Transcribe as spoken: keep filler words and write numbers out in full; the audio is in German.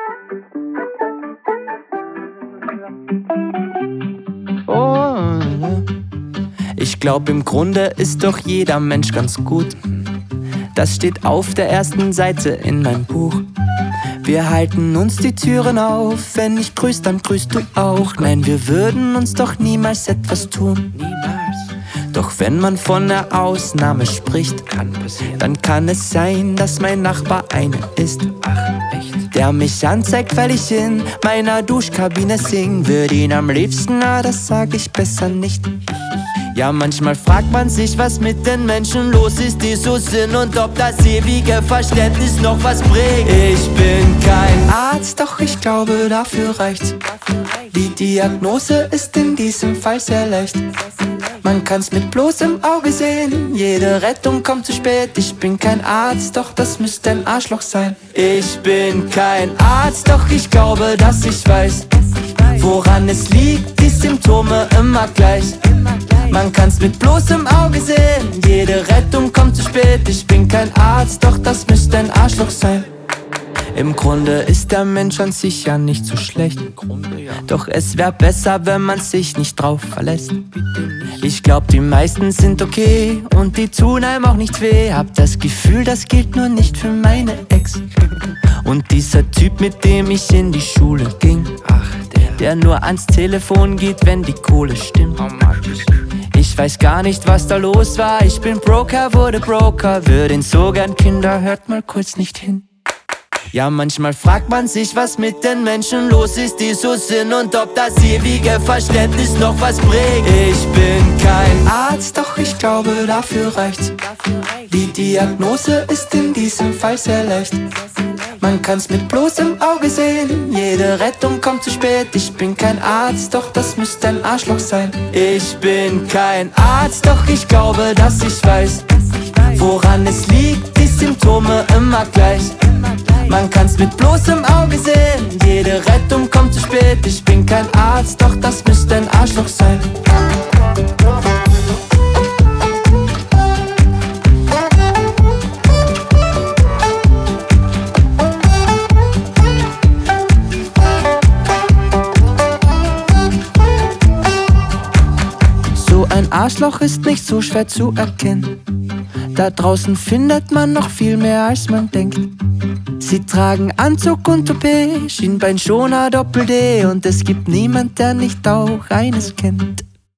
Oh, ich glaub, im Grunde ist doch jeder Mensch ganz gut. Das steht auf der ersten Seite in meinem Buch. Wir halten uns die Türen auf, wenn ich grüß, dann grüßt du auch. Nein, wir würden uns doch niemals etwas tun. Doch wenn man von einer Ausnahme spricht, dann kann es sein, dass mein Nachbar eine ist, der mich anzeigt, weil ich in meiner Duschkabine sing. Würde ihn am liebsten, na, das sag ich besser nicht. Ja, manchmal fragt man sich, was mit den Menschen los ist, die so sind, und ob das ewige Verständnis noch was bringt. Ich bin kein Arzt, doch ich glaube, dafür reicht's. Die Diagnose ist in diesem Fall sehr leicht. Man kann's mit bloßem Auge sehen, jede Rettung kommt zu spät. Ich bin kein Arzt, doch das müsste ein Arschloch sein. Ich bin kein Arzt, doch ich glaube, dass ich weiß, woran es liegt, die Symptome immer gleich. Man kann's mit bloßem Auge sehen, jede Rettung kommt zu spät. Ich bin kein Arzt, doch das müsste ein Arschloch sein. Im Grunde ist der Mensch an sich ja nicht so schlecht. Doch es wär besser, wenn man sich nicht drauf verlässt. Ich glaub, die meisten sind okay und die tun einem auch nicht weh. Hab das Gefühl, das gilt nur nicht für meine Ex. Und dieser Typ, mit dem ich in die Schule ging, der nur ans Telefon geht, wenn die Kohle stimmt. Ich weiß gar nicht, was da los war. Ich bin Broker, wurde Broker. Würde ihn so gern, Kinder, hört mal kurz nicht hin. Ja, manchmal fragt man sich, was mit den Menschen los ist, die so sind, und ob das ewige Verständnis noch was bringt. Ich bin kein Arzt, doch ich glaube, dafür reicht's. Die Diagnose ist in diesem Fall sehr leicht. Man kann's mit bloßem Auge sehen, jede Rettung kommt zu spät. Ich bin kein Arzt, doch das müsste ein Arschloch sein. Ich bin kein Arzt, doch ich glaube, dass ich weiß, woran es liegt, die Symptome immer gleich. Man kann's mit bloßem Auge sehen, jede Rettung kommt zu spät. Ich bin kein Arzt, doch das müsste ein Arschloch sein. So ein Arschloch ist nicht so schwer zu erkennen. Da draußen findet man noch viel mehr, als man denkt. Sie tragen Anzug und Toupet, Schienbeinschoner Doppel-D, und es gibt niemand, der nicht auch eines kennt.